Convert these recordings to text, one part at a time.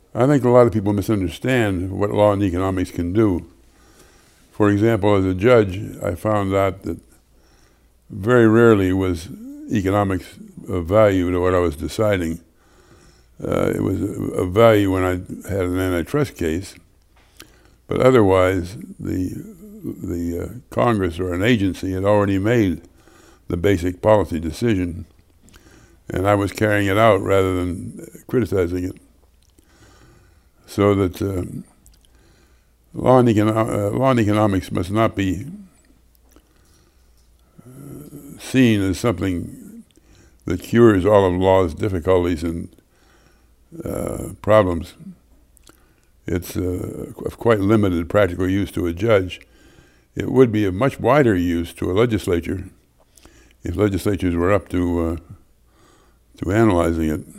I think a lot of people misunderstand what law and economics can do. For example, as a judge, I found out that very rarely was economics of value to what I was deciding. It was of value when I had an antitrust case, but otherwise the Congress or an agency had already made the basic policy decision, and I was carrying it out rather than criticizing it. So that law and economics must not be seen as something that cures all of law's difficulties and problems. It's of quite limited practical use to a judge. It would be of much wider use to a legislature if legislatures were up to analyzing it,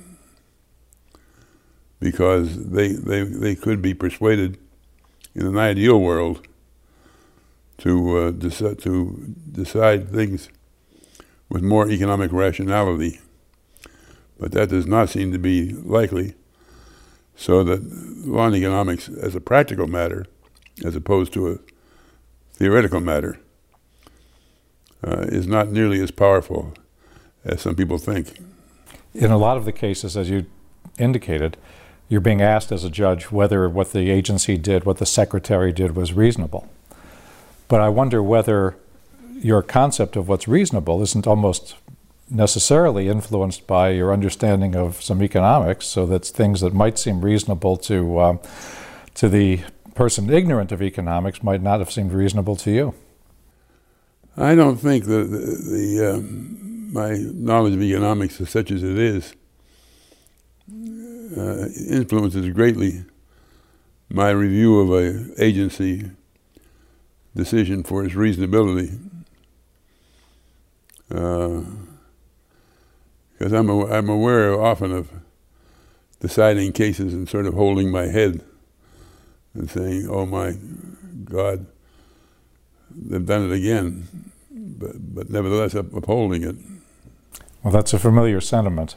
because they could be persuaded in an ideal world to decide things with more economic rationality. But that does not seem to be likely, so that law and economics as a practical matter, as opposed to a theoretical matter, is not nearly as powerful as some people think. In a lot of the cases, as you indicated, you're being asked as a judge whether what the agency did, what the secretary did, was reasonable. But I wonder whether your concept of what's reasonable isn't almost necessarily influenced by your understanding of some economics, so that things that might seem reasonable to the person ignorant of economics might not have seemed reasonable to you. I don't think that my knowledge of economics, as such as it is, influences greatly my review of an agency decision for its reasonability. Because I'm aware often of deciding cases and sort of holding my head and saying, "Oh my God, they've done it again," but nevertheless upholding it. Well, that's a familiar sentiment.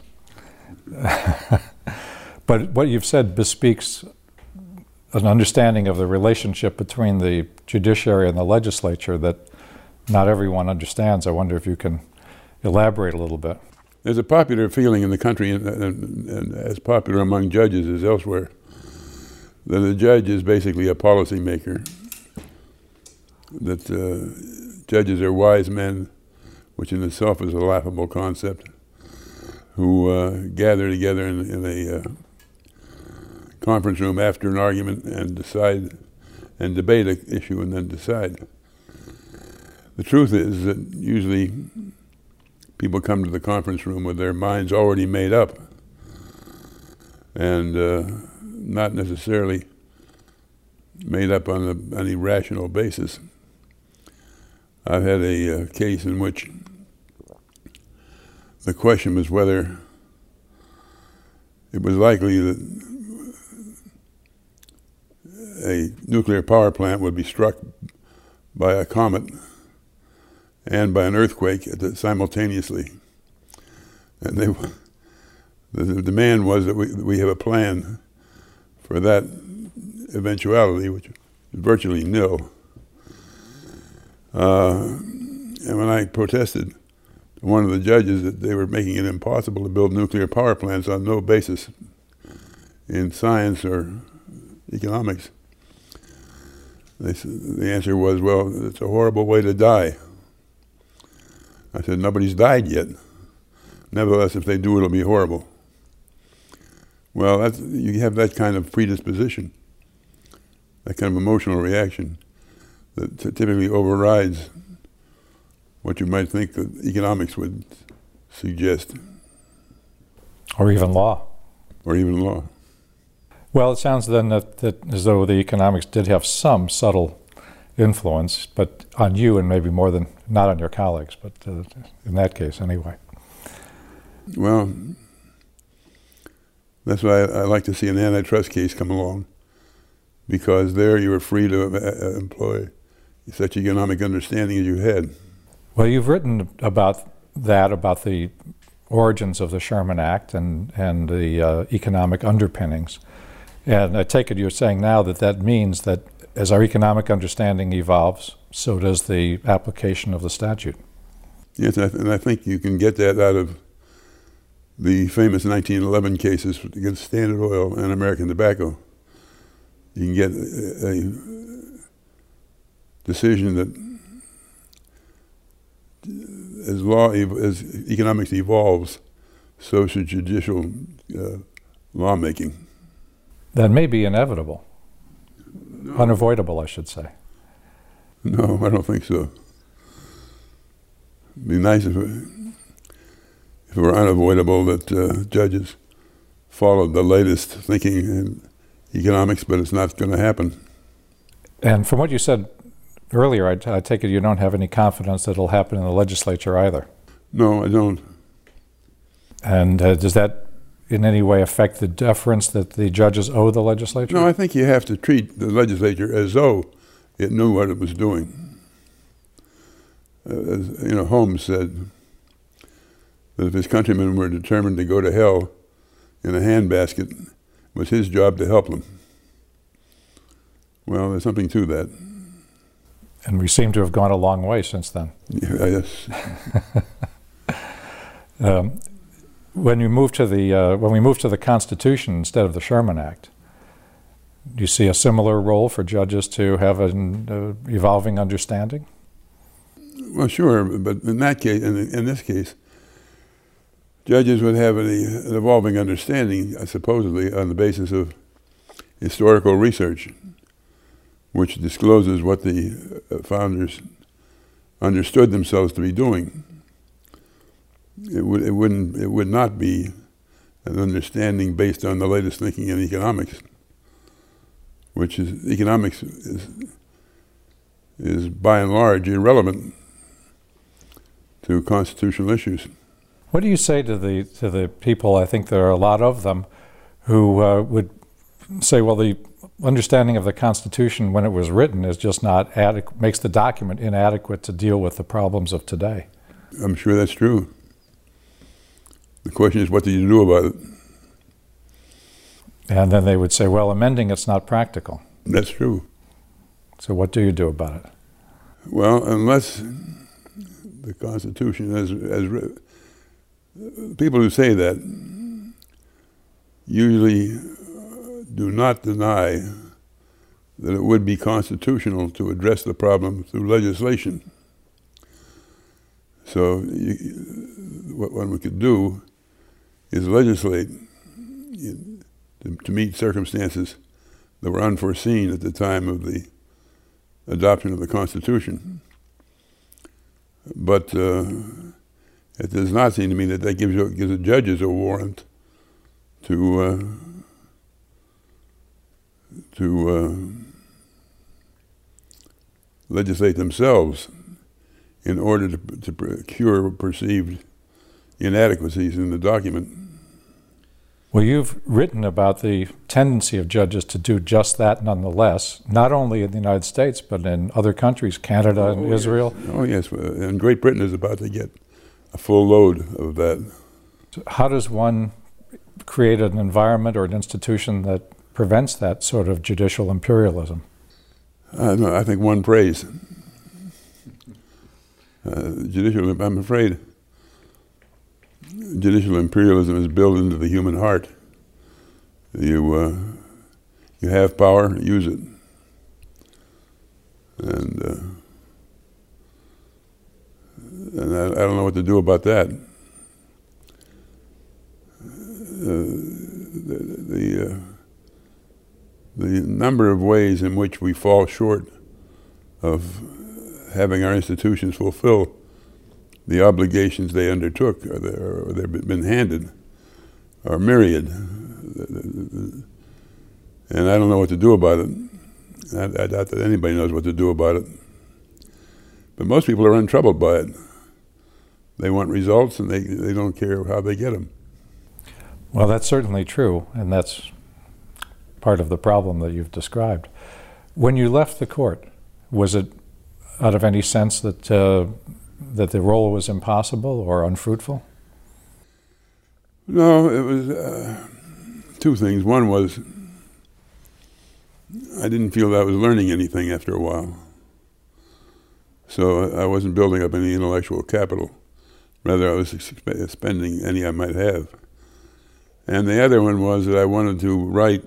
But what you've said bespeaks an understanding of the relationship between the judiciary and the legislature that not everyone understands. I wonder if you can elaborate a little bit. There's a popular feeling in the country, and as popular among judges as elsewhere, that a judge is basically a policy maker, that judges are wise men, which in itself is a laughable concept, who gather together in a conference room after an argument and decide and debate an issue and then decide. The truth is that usually people come to the conference room with their minds already made up and not necessarily made up on any rational basis. I've had a case in which the question was whether it was likely that a nuclear power plant would be struck by a comet and by an earthquake simultaneously. And the demand was that we have a plan for that eventuality, which is virtually nil. And when I protested to one of the judges that they were making it impossible to build nuclear power plants on no basis in science or economics, the answer was, "Well, it's a horrible way to die." I said, "Nobody's died yet. Nevertheless, if they do, it'll be horrible." Well, you have that kind of predisposition, that kind of emotional reaction that typically overrides what you might think that economics would suggest. Or even law. Or even law. Well, it sounds then that as though the economics did have some subtle influence, but on you and maybe more than, not on your colleagues, but in that case anyway. Well, that's why I like to see an antitrust case come along, because there you were free to employ such economic understanding as you had. Well, you've written about the origins of the Sherman Act and the economic underpinnings. And I take it you're saying now that that means that as our economic understanding evolves, so does the application of the statute. Yes, and I think you can get that out of the famous 1911 cases against Standard Oil and American Tobacco. You can get a decision that as economics evolves, so should judicial lawmaking. That may be inevitable. No. Unavoidable, I should say. No, I don't think so. It'd be nice if it were unavoidable that judges followed the latest thinking in economics, but it's not going to happen. And from what you said earlier, I take it you don't have any confidence that it'll happen in the legislature either. No, I don't. And does that in any way affect the deference that the judges owe the legislature? No, I think you have to treat the legislature as though it knew what it was doing. As Holmes said that if his countrymen were determined to go to hell in a handbasket, it was his job to help them. Well, there's something to that. And we seem to have gone a long way since then. Yes. When we move to the Constitution instead of the Sherman Act, do you see a similar role for judges to have an evolving understanding? Well, sure, but in that case, in this case, judges would have an evolving understanding, supposedly, on the basis of historical research, which discloses what the founders understood themselves to be doing. It would not be an understanding based on the latest thinking in economics, which is economics is by and large irrelevant to constitutional issues. What do you say to the people, I think there are a lot of them, who would say, well, the understanding of the Constitution when it was written is just not adequate, makes the document inadequate to deal with the problems of today? I'm sure that's true. The question is, what do you do about it? And then they would say, well, amending it's not practical. That's true. So what do you do about it? Well, unless the Constitution, as people who say that usually do not deny that it would be constitutional to address the problem through legislation. So what one could do is legislate to meet circumstances that were unforeseen at the time of the adoption of the Constitution. But it does not seem to me that gives the judges a warrant to legislate themselves in order to cure perceived inadequacies in the document. Well, you've written about the tendency of judges to do just that nonetheless, not only in the United States, but in other countries, Canada and Israel. Yes. Oh, yes. And Great Britain is about to get a full load of that. So how does one create an environment or an institution that prevents that sort of judicial imperialism? No, I think one prays. I'm afraid judicial imperialism is built into the human heart. You have power, use it. And I don't know what to do about that. The number of ways in which we fall short of having our institutions fulfill the obligations they undertook or they've been handed are myriad. And I don't know what to do about it. I doubt that anybody knows what to do about it. But most people are untroubled by it. They want results and they don't care how they get them. Well, that's certainly true, and that's part of the problem that you've described. When you left the court, was it out of any sense that the role was impossible or unfruitful? No, it was two things. One was I didn't feel that I was learning anything after a while. So I wasn't building up any intellectual capital. Rather, I was spending any I might have. And the other one was that I wanted to write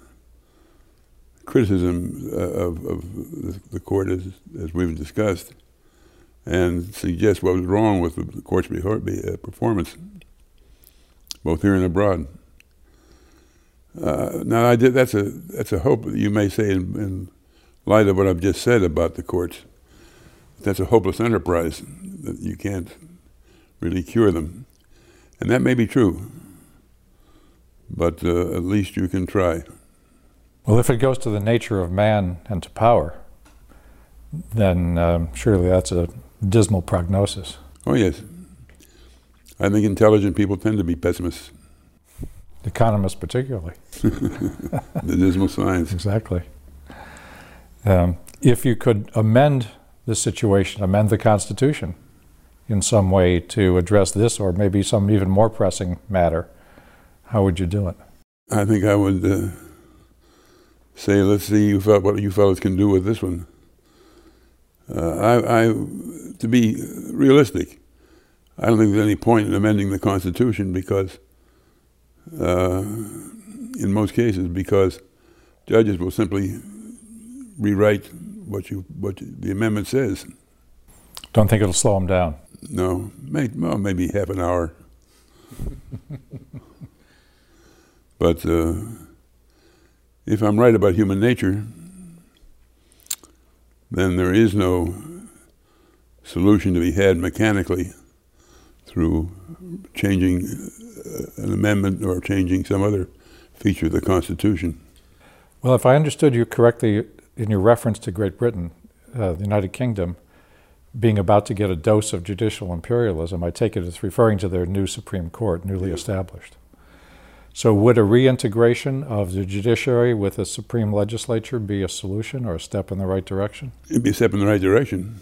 criticism of the court, as we've discussed, and suggest what was wrong with the court's performance, both here and abroad. Now, I did. That's a hope. You may say, in light of what I've just said about the courts, that's a hopeless enterprise, that you can't really cure them, and that may be true. But at least you can try. Well, if it goes to the nature of man and to power, then surely that's a dismal prognosis. Oh yes, I think intelligent people tend to be pessimists. Economists particularly. The dismal signs. Exactly. If you could amend the situation, amend the Constitution in some way to address this or maybe some even more pressing matter, how would you do it? I think I would say, let's see what you fellows can do with this one. To be realistic, I don't think there's any point in amending the Constitution because in most cases, because judges will simply rewrite what the amendment says. Don't think it'll slow them down? No, maybe half an hour. But if I'm right about human nature, then there is no solution to be had mechanically through changing an amendment or changing some other feature of the Constitution. Well, if I understood you correctly in your reference to Great Britain, the United Kingdom, being about to get a dose of judicial imperialism, I take it as referring to their new Supreme Court, newly established. So would a reintegration of the judiciary with the Supreme Legislature be a solution or a step in the right direction? It'd be a step in the right direction.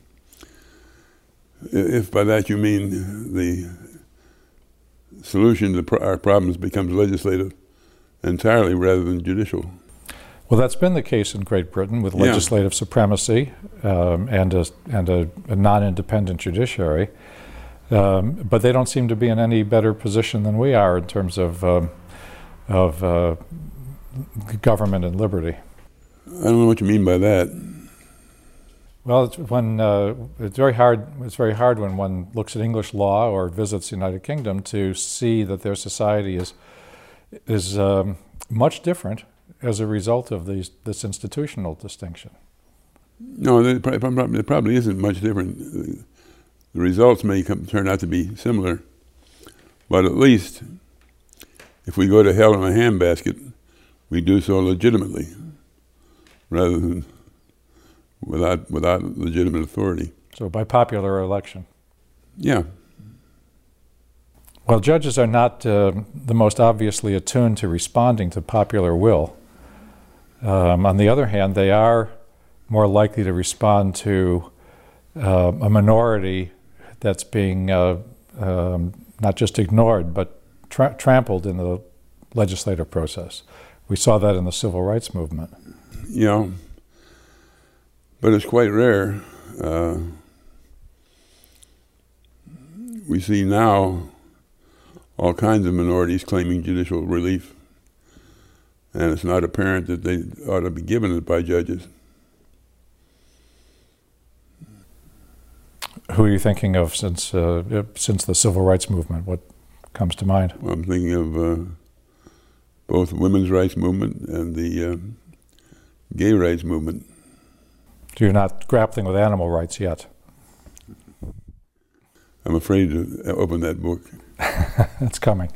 If by that you mean the solution to our problems becomes legislative entirely rather than judicial. Well, that's been the case in Great Britain with legislative supremacy and a non-independent judiciary. But they don't seem to be in any better position than we are in terms of government and liberty. I don't know what you mean by that. Well, it's very hard. It's very hard when one looks at English law or visits the United Kingdom to see that their society is much different as a result of this institutional distinction. No, it probably isn't much different. The results may turn out to be similar, but at least if we go to hell in a handbasket, we do so legitimately, rather than without legitimate authority. So by popular election. Yeah. Well, judges are not the most obviously attuned to responding to popular will. On the other hand, they are more likely to respond to a minority that's being not just ignored, but trampled in the legislative process. We saw that in the civil rights movement. Yeah, but it's quite rare. We see now all kinds of minorities claiming judicial relief, and it's not apparent that they ought to be given it by judges. Who are you thinking of since the civil rights movement? What comes to mind? Well, I'm thinking of both the women's rights movement and the gay rights movement. So you're not grappling with animal rights yet? I'm afraid to open that book. It's coming.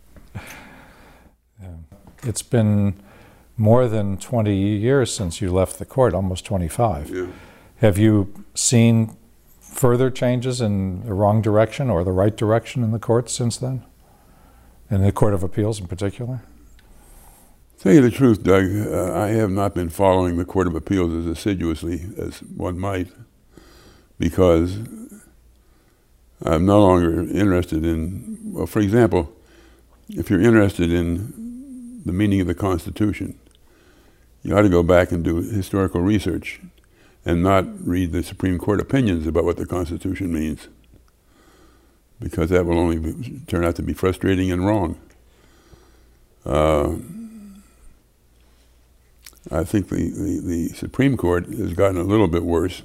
It's been more than 20 years since you left the court, almost 25. Yeah. Have you seen further changes in the wrong direction or the right direction in the courts since then? In the Court of Appeals in particular? To tell you the truth, Doug, I have not been following the Court of Appeals as assiduously as one might, because I'm no longer interested in, well, for example, if you're interested in the meaning of the Constitution, You ought to go back and do historical research and not read the Supreme Court opinions about what the Constitution means, because that will only turn out to be frustrating and wrong. I think the Supreme Court has gotten a little bit worse,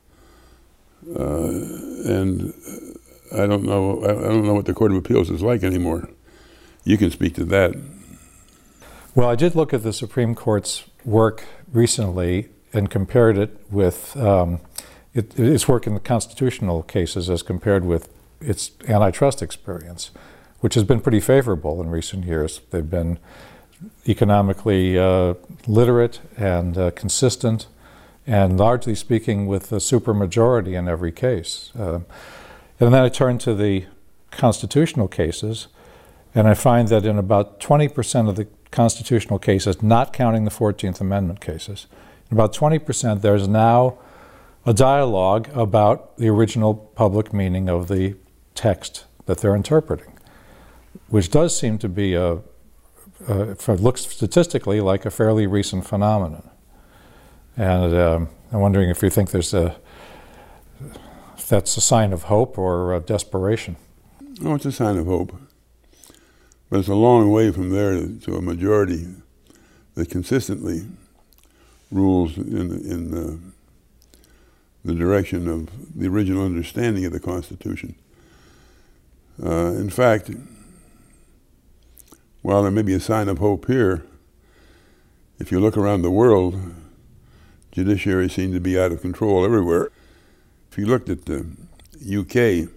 and I don't know what the Court of Appeals is like anymore. You can speak to that. Well, I did look at the Supreme Court's work recently and compared it with its work in the constitutional cases as compared with its antitrust experience, which has been pretty favorable in recent years. They've been economically literate and consistent, and largely speaking with a supermajority in every case. And then I turn to the constitutional cases, and I find that in about 20% of the constitutional cases, not counting the 14th Amendment cases, in about 20% there's now a dialogue about the original public meaning of the text that they're interpreting, which does seem to be looks statistically like a fairly recent phenomenon. And I'm wondering if you think if that's a sign of hope or desperation. Oh, it's a sign of hope. But it's a long way from there to a majority that consistently rules in the direction of the original understanding of the Constitution. In fact, while there may be a sign of hope here, if you look around the world, judiciaries seem to be out of control everywhere. If you looked at the UK,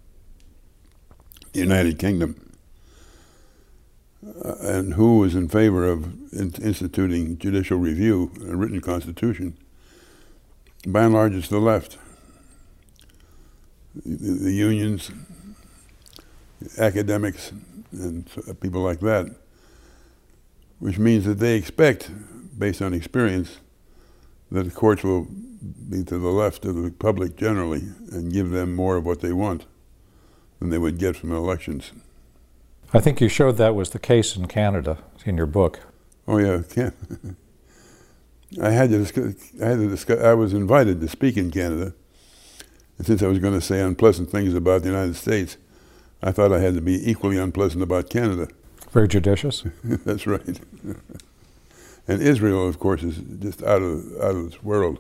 the United Kingdom, and who was in favor of instituting judicial review, a written constitution, by and large it's the left. The unions, academics, and people like that, which means that they expect, based on experience, that the courts will be to the left of the public generally and give them more of what they want than they would get from elections. I think you showed that was the case in Canada in your book. Oh yeah, I was invited to speak in Canada, and since I was going to say unpleasant things about the United States, I thought I had to be equally unpleasant about Canada. Very judicious. That's right. And Israel, of course, is just out of this world.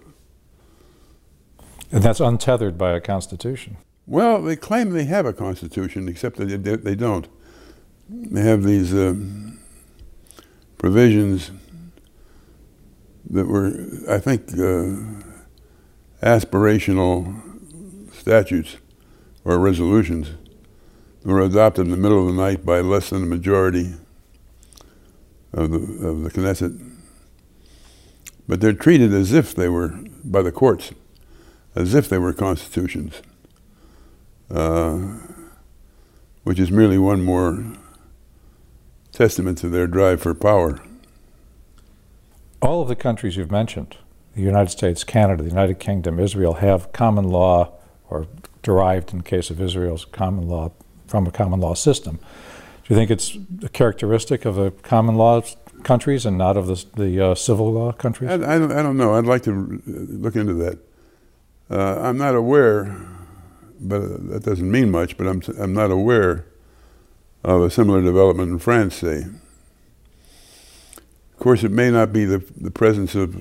And that's untethered by a constitution. Well, they claim they have a constitution, except that they don't. They have these provisions that were, I think, aspirational statutes or resolutions that were adopted in the middle of the night by less than a majority of the Knesset. But they're treated as if they were, by the courts, as if they were constitutions, which is merely one more testament to their drive for power. All of the countries you've mentioned, the United States, Canada, the United Kingdom, Israel, have common law, or derived in the case of Israel's common law, from a common law system. Do you think it's a characteristic of the common law countries and not of the civil law countries? I don't know. I'd like to look into that. I'm not aware, but that doesn't mean much, but I'm not aware of a similar development in France, say. Of course, it may not be the presence of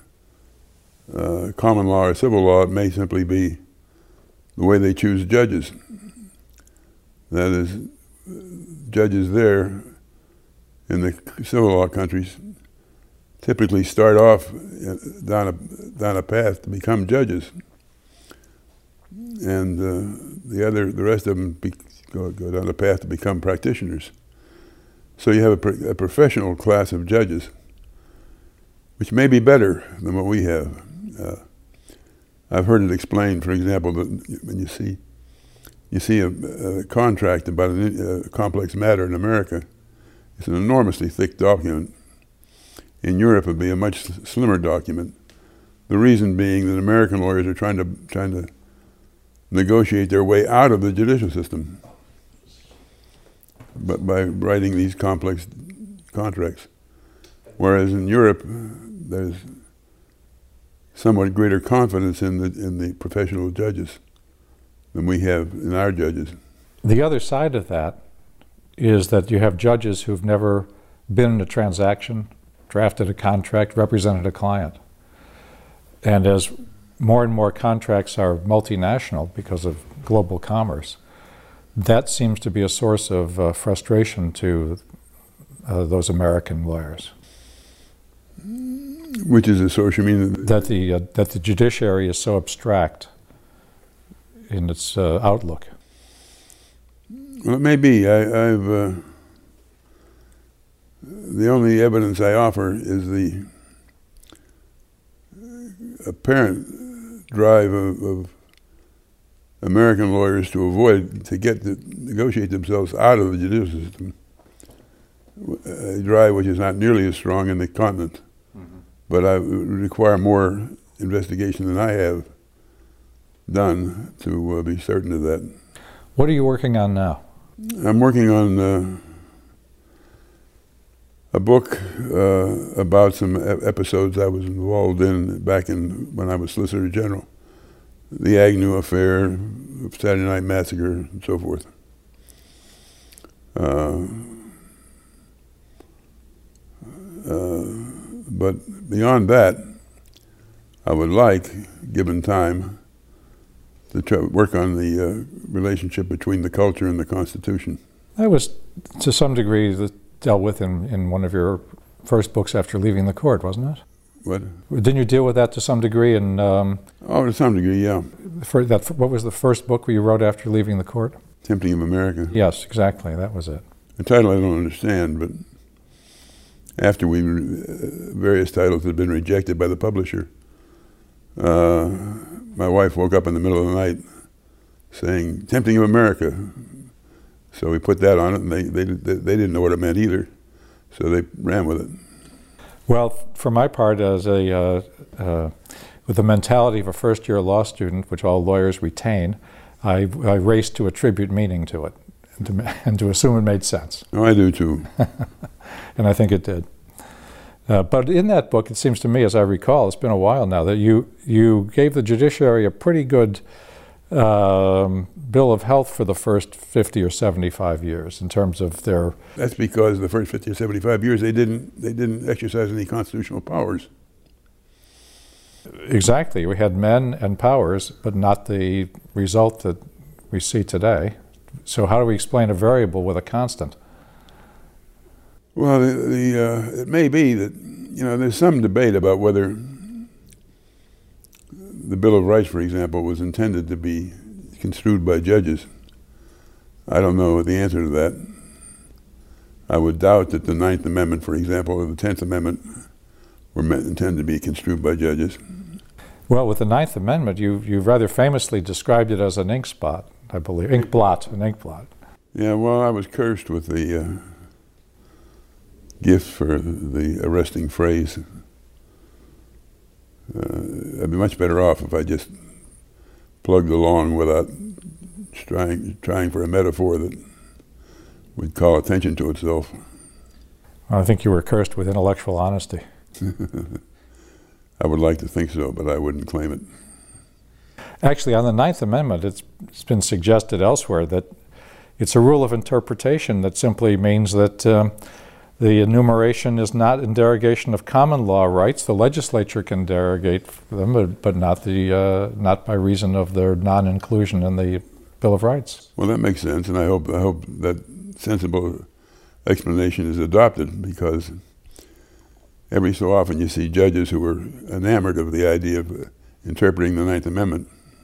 common law or civil law. It may simply be the way they choose judges. That is, judges there in the civil law countries typically start off down a path to become judges, and the rest of them go down a path to become practitioners. So you have a professional class of judges, which may be better than what we have. I've heard it explained, for example, that when you see a contract about a complex matter in America, it's an enormously thick document. In Europe, it would be a much slimmer document. The reason being that American lawyers are trying to negotiate their way out of the judicial system, but by writing these complex contracts. Whereas in Europe, there's somewhat greater confidence in the professional judges than we have in our judges. The other side of that is that you have judges who've never been in a transaction, drafted a contract, represented a client. And as more and more contracts are multinational because of global commerce, that seems to be a source of frustration to those American lawyers. Which is a source, you mean? That the judiciary is so abstract in its outlook. Well, it may be. The only evidence I offer is the apparent drive of American lawyers to negotiate themselves out of the judicial system, a drive which is not nearly as strong in the continent. Mm-hmm. But I require more investigation than I have done to be certain of that. What are you working on now? I'm working on a book about some episodes I was involved in back when I was Solicitor General. The Agnew Affair, Saturday Night Massacre, and so forth. But beyond that, I would like, given time, to work on the relationship between the culture and the Constitution. That was, to some degree, dealt with in one of your first books after leaving the court, wasn't it? What? Didn't you deal with that to some degree? Oh, to some degree, yeah. What was the first book you wrote after leaving the court? Tempting of America. Yes, exactly. That was it. The title I don't understand, but after various titles had been rejected by the publisher, my wife woke up in the middle of the night saying, "Tempting of America." So we put that on it, and they didn't know what it meant either, so they ran with it. Well, for my part, as with the mentality of a first-year law student, which all lawyers retain, I raced to attribute meaning to it and to assume it made sense. Oh, I do too. And I think it did. But in that book, it seems to me, as I recall, it's been a while now, that you gave the judiciary a pretty good bill of health for the first 50 or 75 years in terms of their... That's because the first 50 or 75 years they didn't exercise any constitutional powers. Exactly. We had men and powers, but not the result that we see today. So how do we explain a variable with a constant? Well, it may be that, there's some debate about whether the Bill of Rights, for example, was intended to be construed by judges. I don't know the answer to that. I would doubt that the Ninth Amendment, for example, or the 10th Amendment were intended to be construed by judges. Well, with the Ninth Amendment, you've rather famously described it as an ink spot, I believe. Ink blot, an ink blot. Yeah, well, I was cursed with the gift for the arresting phrase. I'd be much better off if I just plugged along without trying for a metaphor that would call attention to itself. I think you were cursed with intellectual honesty. I would like to think so, but I wouldn't claim it. Actually, on the Ninth Amendment, it's been suggested elsewhere that it's a rule of interpretation that simply means that the enumeration is not in derogation of common law rights. The legislature can derogate them, but not by reason of their non-inclusion in the Bill of Rights. Well, that makes sense, and I hope that sensible explanation is adopted, because every so often you see judges who are enamored of the idea of interpreting the Ninth Amendment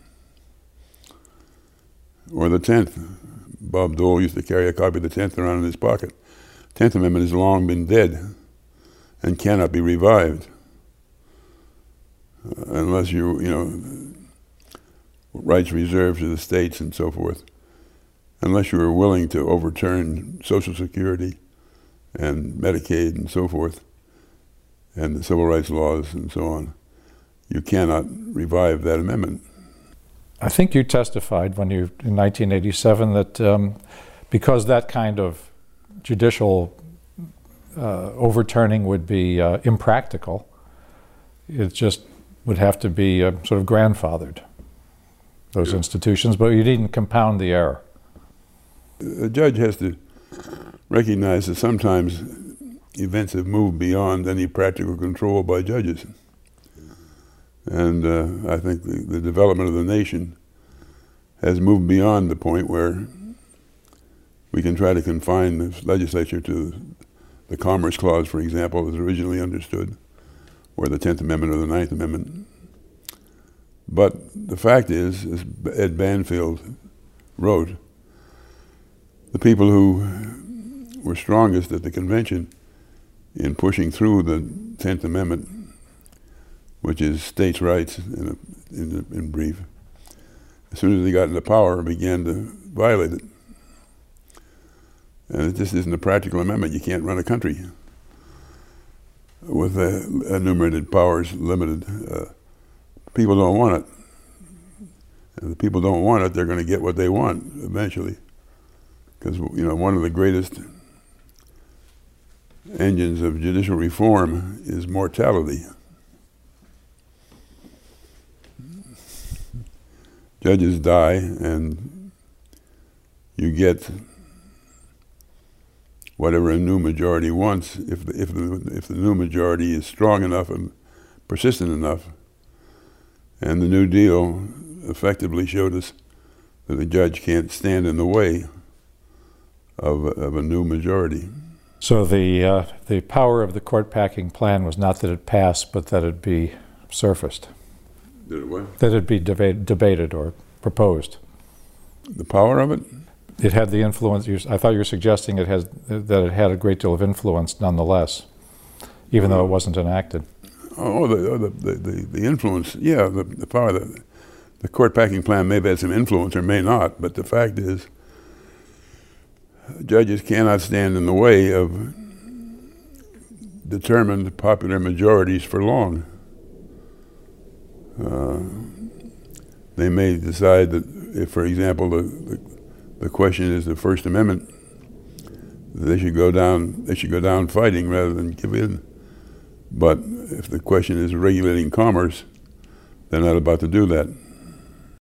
or the 10th. Bob Dole used to carry a copy of the 10th around in his pocket. 10th Amendment has long been dead and cannot be revived unless rights reserved to the states and so forth, unless you are willing to overturn Social Security and Medicaid and so forth and the civil rights laws and so on. You cannot revive that amendment. I think you testified in 1987 that because that kind of judicial overturning would be impractical, it just would have to be sort of grandfathered, those institutions, but you needn't compound the error. A judge has to recognize that sometimes events have moved beyond any practical control by judges. And I think the development of the nation has moved beyond the point where we can try to confine the legislature to the Commerce Clause, for example, as originally understood, or the 10th Amendment or the 9th Amendment. But the fact is, as Ed Banfield wrote, the people who were strongest at the convention in pushing through the 10th Amendment, which is states' rights in brief, as soon as they got into power, began to violate it. And it just isn't a practical amendment. You can't run a country with enumerated powers limited. People don't want it. And if people don't want it, they're going to get what they want eventually. Because, one of the greatest engines of judicial reform is mortality. Judges die, and you get whatever a new majority wants. If the new majority is strong enough and persistent enough, and the New Deal effectively showed us that a judge can't stand in the way of a new majority. So the power of the court packing plan was not that it passed, but that it be surfaced. Did it what? That it be debated or proposed. The power of it? It had the influence. I thought you were suggesting that it had a great deal of influence, nonetheless, even though it wasn't enacted. The influence, yeah, the power. The court packing plan may have had some influence or may not, but the fact is, judges cannot stand in the way of determined popular majorities for long. They may decide that if, for example, the question is the First Amendment, they should go down fighting rather than give in. But if the question is regulating commerce, they're not about to do that.